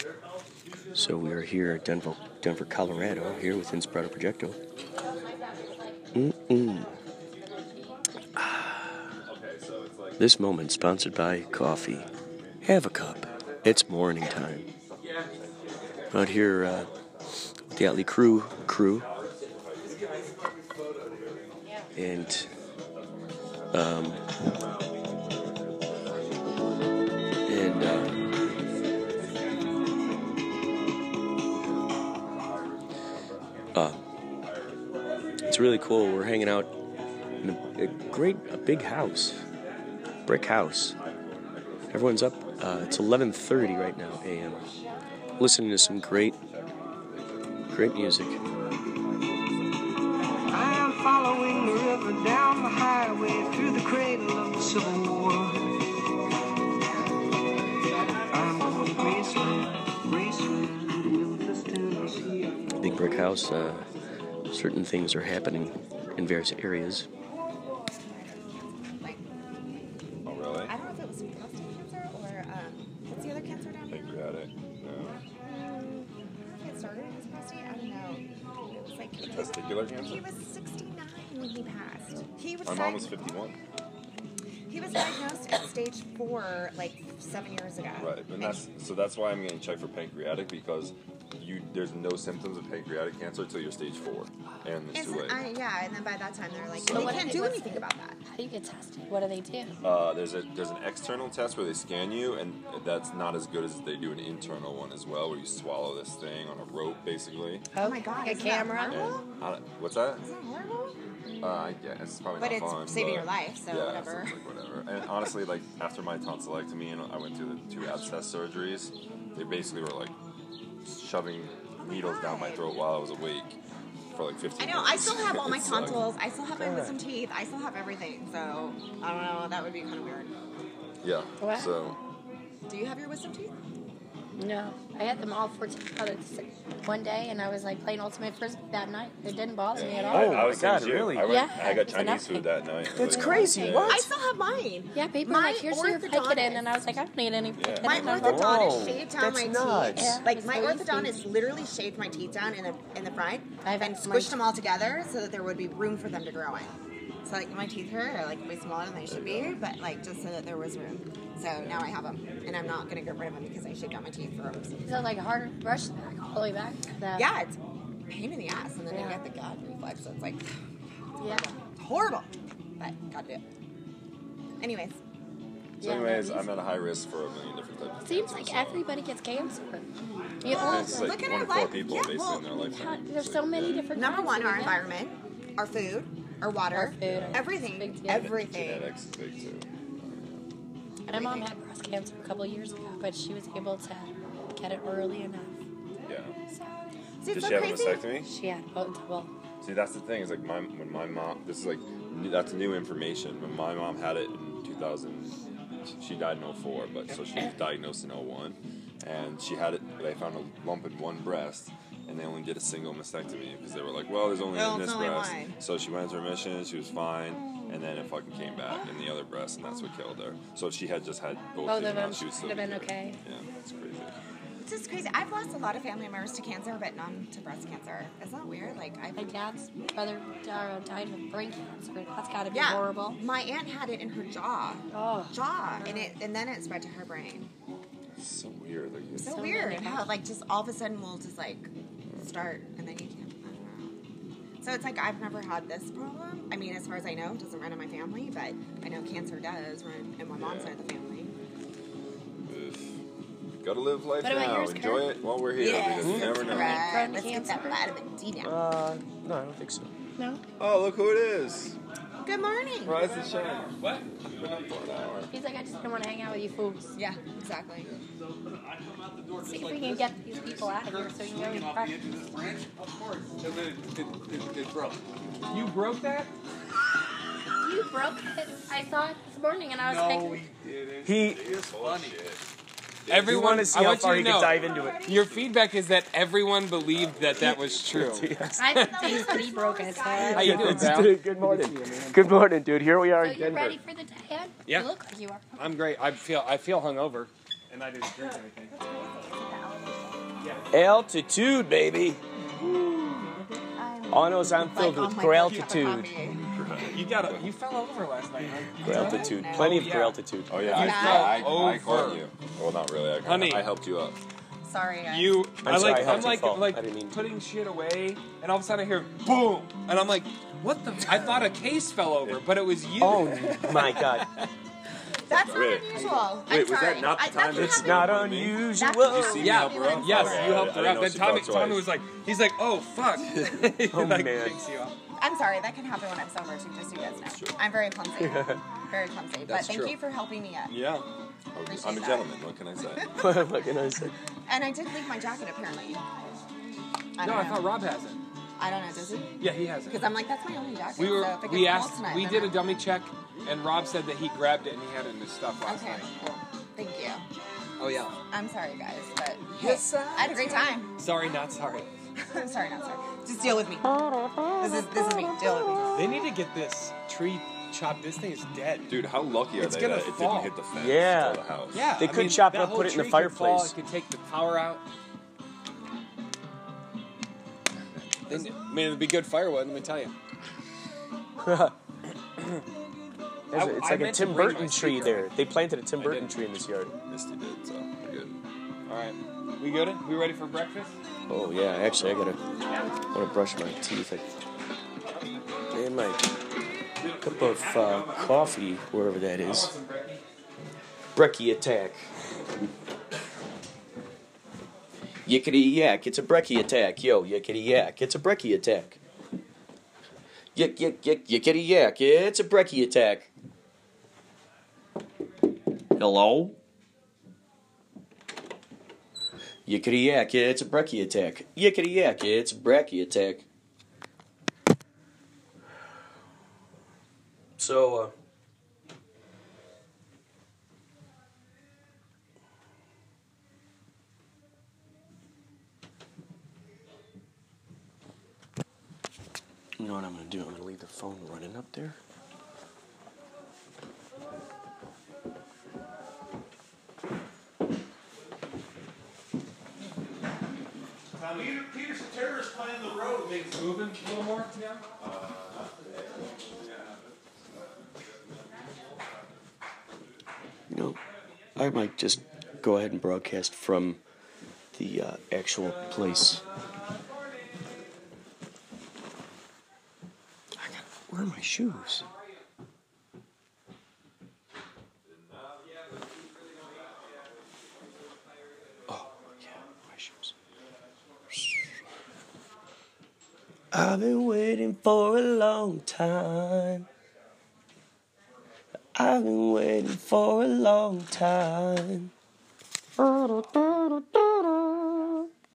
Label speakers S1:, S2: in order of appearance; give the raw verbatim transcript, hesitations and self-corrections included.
S1: So we are here at Denver, Denver, Colorado, here with Inspirato Projecto. Mm-mm. This moment sponsored by coffee. Have a cup. It's morning time. Out here uh, with the Atlee crew, crew, and um, and uh, uh, it's really cool. We're hanging out in a, a great, a big house, brick house. Everyone's up. Uh, it's eleven thirty right now a m Listening to some great, great music.
S2: I am following the river down the highway through the cradle of the Civil War. I'm going to Graceland, Graceland, Memphis, Tennessee.
S1: Big brick house. Uh, certain things are happening in various areas.
S3: Oh, really?
S4: I don't know if it was prostate cancer or um, what's the other cancer down here?
S3: Pancreatic. No.
S4: It started as prostate. I don't know. It was like
S3: Testicular cancer?
S4: he was sixty-nine when he passed. He was
S3: My mom was fifty-one.
S4: He was diagnosed at stage four like seven years ago.
S3: Right, and that's so that's why I'm getting checked for pancreatic, because you there's no symptoms of pancreatic cancer until you're stage four, and it's too
S4: Isn't-
S3: late.
S4: I, yeah, and then by that time they're like,
S3: So
S4: they
S3: what
S4: can't
S5: do
S4: do
S5: they-
S4: anything about that.
S5: How do you get tested? What do they do?
S3: Uh, there's a there's an external test where they scan you, and that's not as good as they do an internal one as well, where you swallow this thing on a rope, basically.
S4: Oh my god,
S5: Like a
S4: isn't that
S5: camera?
S4: horrible?
S3: And I don't, what's that?
S4: Isn't that horrible?
S3: Uh, I guess it's probably
S4: But
S3: not
S4: it's
S3: fun.
S4: saving
S3: but
S4: your life, so
S3: yeah,
S4: whatever.
S3: So it's like whatever. And honestly, like after my tonsillectomy and I went through the two abscess surgeries, they basically were like shoving needles down my throat while I was awake for like fifteen
S4: I know.
S3: minutes.
S4: I still have all my
S3: It sucked.
S4: tonsils. I still have my wisdom teeth. I still have everything. So I don't know. That would be kind of weird.
S3: Yeah.
S5: What?
S3: So
S4: Do you have your wisdom teeth?
S5: No, I had them all fourteen out at one day, and I was like playing Ultimate Frisbee that night. It didn't bother me at all.
S3: I,
S1: Oh
S3: I was
S1: my God,
S3: same as you.
S1: really?
S3: I, went,
S5: Yeah,
S3: I got
S5: it's
S3: Chinese
S5: enough.
S3: food that night.
S1: That's
S3: Like,
S1: crazy.
S3: yeah.
S1: What?
S4: I still have mine.
S5: Yeah, people
S4: My
S5: were like, here's your Vicodin,
S4: orthodontist-
S5: and I was like, I don't need any Vicodin.
S4: My
S5: I'm
S4: orthodontist
S1: Whoa,
S4: shaved down
S1: that's
S4: my
S1: nuts.
S4: teeth.
S5: Yeah,
S4: Like
S5: it's
S4: my
S5: really
S4: orthodontist
S5: sweet.
S4: literally shaved my teeth down in the in the front
S5: I have
S4: and
S5: my-
S4: squished them all together so that there would be room for them to grow in. So like my teeth here are like way smaller than they should be, but like just so that there was room. So now I have them, and I'm not gonna get rid of them because I shaved out my teeth for them.
S5: Is it like hard to brush back all the way back? The,
S4: Yeah, it's a pain in the ass, and then
S5: Yeah.
S4: you get the gag reflex. So it's like
S5: Yeah.
S4: horrible, but gotta do it. Anyways,
S3: So
S5: Yeah,
S3: anyways,
S5: no,
S3: I'm at a high risk for a million different types of
S5: Seems
S3: cancer,
S5: like
S3: so-
S5: everybody gets cancer. You
S4: Well,
S5: all,
S3: It's like
S4: Look at
S3: one
S4: our
S3: in four
S4: life-
S3: people
S4: yeah,
S3: basically
S4: well,
S3: in their lifetime.
S5: God, there's
S3: It's
S5: so
S3: like,
S5: many
S3: yeah.
S5: different
S4: number
S5: kinds
S4: one,
S5: of
S4: our
S5: it.
S4: environment, our food, our water,
S5: Our food, our-
S4: everything,
S5: big deal.
S4: everything.
S3: Genetics is big too.
S5: My mom had breast cancer a couple of years ago, but she was able to get it early enough.
S3: Yeah.
S4: See,
S3: Did
S4: it's so
S3: she have a
S4: crazy.
S3: mastectomy?
S5: She had both. Well,
S3: See, that's the thing. Is like my when my mom. This is like new, that's new information. When my mom had it in two thousand, she died in oh four, but so she was diagnosed in oh one, and she had it. They found a lump in one breast, and they only did a single mastectomy because they were like, well, there's only
S4: Well,
S3: in
S4: it's
S3: this
S4: only
S3: breast.
S4: one.
S3: So she went into remission. She was fine, and then it fucking came back in the other breast, and that's what killed her. So if she had just had both,
S5: Both
S3: taken
S5: of them
S3: out, she would still
S5: would have
S3: be
S5: been
S3: good.
S5: okay.
S3: Yeah, it's crazy.
S4: It's just crazy. I've lost a lot of family members to cancer, but none to breast cancer. Isn't that weird? Like I.
S5: my dad's brother uh, died of brain cancer. That's got to be
S4: Yeah,
S5: horrible.
S4: my aunt had it in her jaw,
S5: Oh,
S4: jaw, and it, and then it spread to her brain.
S3: It's so weird. Like it's,
S4: So,
S5: So
S4: weird
S5: many.
S4: how like just all of a sudden we'll just like start and then you can't. I don't know. So it's like I've never had this problem. I mean, as far as I know, it doesn't run in my family, but I know cancer does run in my mom's side of the family.
S3: Ugh. Gotta live life
S5: What about
S3: now.
S5: yours,
S3: Enjoy
S5: Kurt?
S3: it while we're here because you never know.
S4: Right.
S5: Prone to
S4: Let's get that
S5: cancer?
S4: vitamin D now.
S1: Uh, no, I don't think so.
S5: no.
S3: Oh, look who it is.
S4: Good morning.
S3: Rise and shine. What? Been up for an hour.
S5: He's like, I just don't want to hang out with you fools.
S4: Yeah, exactly.
S5: See if we can get these people out of here so you can go and practice.
S6: Of course. It, it, it, it broke. You broke that?
S5: You broke it. I saw it this morning and I was
S6: No,
S5: like,
S6: we didn't.
S1: He,
S6: It's funny.
S1: you
S6: Everyone,
S1: want to see
S6: I
S1: how
S6: want
S1: far
S6: you
S1: he
S6: to
S1: could
S6: know,
S1: dive into it.
S6: Your feedback is that everyone believed that that was true.
S5: I didn't think that he broke it. So,
S6: How you doing,
S1: It's-
S6: pal?
S1: Good morning. Good morning, dude. Here we are
S5: so
S1: in
S5: you're
S1: Denver.
S5: ready for the day? Ed?
S6: Yeah.
S5: You look like you are.
S6: I'm great. I feel I feel hungover, and I didn't drink anything.
S4: That's crazy. It's like the elevation
S1: Altitude, baby.
S4: I'm,
S1: All I know is I'm filled
S4: like,
S1: with
S4: on my
S1: gratitude.
S4: coffee.
S6: You got it. You fell over last night. Huh? You know that?
S1: Gratitude.
S4: No.
S1: Plenty
S6: Oh,
S1: of
S6: yeah.
S1: gratitude.
S3: Oh yeah, I,
S4: Yeah.
S3: I, I, I
S6: Over.
S3: caught you. Well, not really. I,
S6: Honey.
S3: I helped you up.
S4: Sorry, guys.
S6: You,
S1: I'm
S6: I
S1: sorry,
S6: like,
S1: I helped
S6: I'm
S1: you
S6: like,
S1: fall.
S6: like
S1: I didn't mean to.
S6: putting shit away, and all of a sudden I hear boom, and I'm like, what the? I thought a case fell over, but it was you.
S1: Oh my God.
S4: That's not
S3: Wait.
S4: unusual. I'm
S3: Wait, was that
S4: sorry.
S3: not the
S4: I, that
S3: time
S4: can
S3: that-
S1: It's
S4: happen
S1: not
S4: with me.
S1: unusual.
S4: That can
S3: Did you see me
S6: Yeah.
S3: help her up?
S6: Yes,
S3: Okay,
S6: you
S3: I-
S6: helped
S3: I
S6: her
S3: didn't
S6: up.
S3: know
S6: Then
S3: she
S6: Tommy,
S3: fell
S6: Tommy
S3: twice.
S6: was like, he's like, oh fuck. He,
S1: Oh,
S6: like,
S1: man.
S6: picks you up.
S4: I'm sorry. That can happen when I'm sober too. Just so you guys know. I'm very clumsy. Very clumsy. But
S3: That's
S4: thank
S3: true.
S4: you for helping me up.
S3: Yeah.
S4: Appreciate
S3: I'm a
S4: that.
S3: gentleman. What can I say?
S1: What can I say?
S4: And I did leave my jacket apparently. I
S6: No,
S4: don't
S6: I
S4: know.
S6: thought Rob has it.
S4: I don't know. Does he?
S6: Yeah, he has
S4: Because
S6: it.
S4: I'm like, that's my only jacket.
S6: We were,
S4: so if it
S6: we
S4: gets
S6: asked,
S4: cold tonight,
S6: we
S4: then
S6: did a
S4: I'm-
S6: dummy check, and Rob said that he grabbed it and he had it in his stuff last
S4: Okay.
S6: night.
S4: Cool. Thank you.
S6: Oh yeah.
S4: I'm sorry, guys, but
S6: Yes,
S4: hey, I had a great time.
S6: Sorry, not sorry.
S4: I'm sorry, not sorry. Just deal with me. This is this is me. Deal with me.
S6: They need to get this tree chopped. This thing is dead.
S3: Dude, how lucky are
S6: It's
S3: they
S6: gonna
S3: that it
S6: fall.
S3: didn't hit the fence
S1: Yeah.
S3: or the house?
S6: Yeah,
S1: They
S6: I
S1: could
S6: mean,
S1: chop it
S6: that
S1: up,
S6: whole
S1: put it in the
S6: tree could fall,
S1: fireplace.
S6: It could take the power out. Then, I mean, it'd be good firewood. Let me tell you.
S1: There's a- It's
S6: I
S1: like a
S6: meant to
S1: Tim
S6: bring
S1: Burton
S6: my
S1: tree
S6: speaker.
S1: there. They planted a Tim
S6: I
S1: Burton
S6: did.
S1: tree in this yard.
S3: Misty did, so we're good.
S6: All right, we good? We ready for breakfast?
S1: Oh yeah, actually I gotta I wanna brush my teeth. I made my cup of uh, coffee, wherever that is. Brekkie attack. Yickety yak, it's a brekkie attack. Yo, yickety yak, it's a brekkie attack. Yick yick yick yickety yak, it's a brekkie attack. Hello? Yickety yak, it's a brekkie attack. Yickety yak, it's a brekkie attack. So, uh. You know what I'm gonna do? I'm gonna leave the phone running up there.
S7: Peter, Peterson Terrace playing the road.
S6: Things moving a little more. Yeah.
S1: You know, I might just go ahead and broadcast from the uh, actual place. I got, where are my shoes? Oh, yeah, my shoes. I've been waiting for a long time. I've been waiting for a long time.